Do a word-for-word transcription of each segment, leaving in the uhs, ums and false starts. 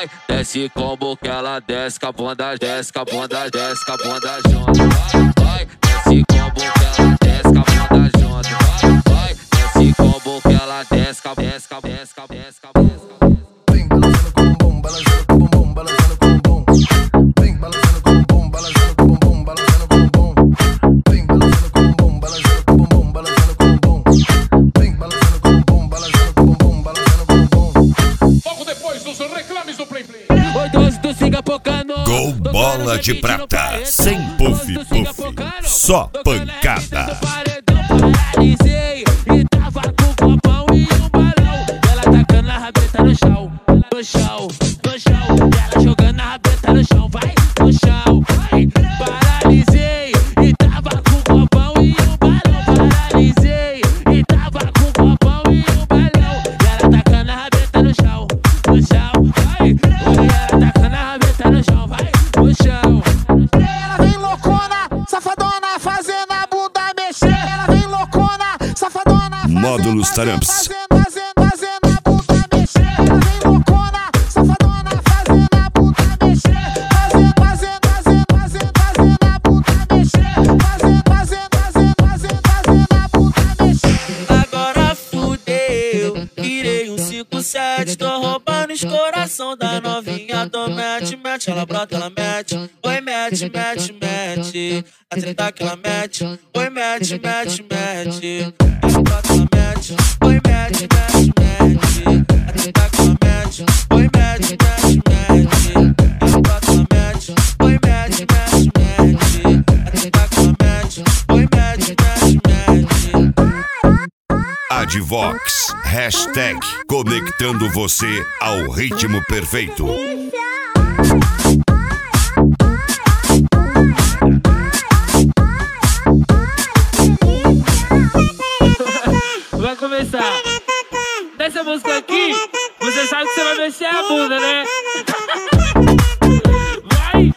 vai. Desce combo que ela desce com a bunda, desce com a bunda, desce com a bunda junto. Vai, vai, desce combo que ela desce com a bunda junto. Vai, vai, desce combo que ela desce com a desce com a desce com a desce com a desce. Vem balançando com o bumbum, balançando com o bumbum, balançando com o bumbum. Vem balançando com o bumbum, balançando com o bumbum, balançando com o bumbum. Vem balançando com o bumbum, balançando com o bumbum, balançando com o bumbum. Vem balançando com o bumbum, balançando com o bumbum, balançando com o bumbum. Logo depois dos reclames do Play Play. Oi, doce do Singa Pocano. Gol Bola de Prata, sem puff puff, só pancada. Paralisei e tava com o copão e um balão. Ela tacando a rabeta no chão, no chão, no chão. Ela jogando a rabeta no chão, vai no chão, vai. Paralisei e tava com o copão e um balão. Paralisei e tava com o copão e um balão. Ela tacando a rabeta no chão, no chão, vai. Ela tacando a rabeta no chão, vai no chão. Ela vem loucona, safadona, fazendo a bunda mexer. Ela vem loucona, safadona, fazendo, Módulos fazendo, Taramps. fazendo, fazendo, fazendo a bunda mexer. Ela vem loucona, safadona, fazendo a bunda mexer. Fazendo, fazendo, fazendo, fazendo, fazendo a bunda mexer. Fazendo, fazendo, fazendo, fazendo, fazendo a bunda mexer. Agora fudeu, virei um cinco sete. Tô roubando os coração da novinha. Tô mete, mete, ela brota, ela mete. Oi, mete, mete, mete. A treta que ela mete. Oi, mete, mete, mete. Ela brota, ela mete. Oi, mete, mete, mete. A treta que ela mete. Oi, mete, mete, mete. Ela brota, ela mete. Oi, mete, mete, mete. A treta que ela mete. Oi, mete, mete, mete. Advox, hashtag conectando você ao ritmo perfeito. Vai começar. Nessa música aqui, você sabe que você vai mexer a bunda, né? Vai!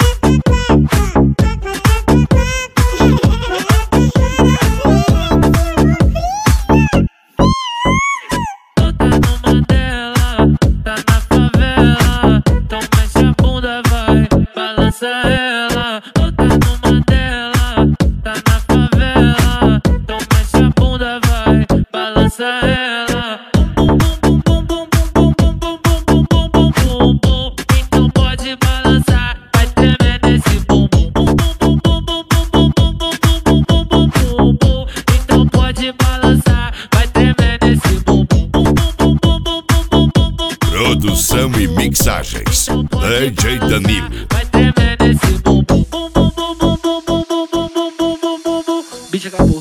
Tu tá no Mandela, tá na favela. Então mexe a bunda, vai, balança ela. Tu tá no Mandela, tá na favela. Então mexe a bunda, vai, balança ela. Bum, bum, bum, bum, bum, bum, bum, bum, bum, bum, bum, bum, bum. Então pode balançar, vai tremer nesse bum, bum, bum, bum, bum, bum, bum, bum, bum, bum, bum, bum, bum, bum. Então pode balançar, vai tremer nesse bum, bum, bum, bum, bum, bum, bum, bum, bum. Produção e mixagens, D J Danilo. Vai tremer nesse bum, bum, bum, bum, bum, bum, bum, bum, bum, bum, bum, bum, bum. Bicho acabou.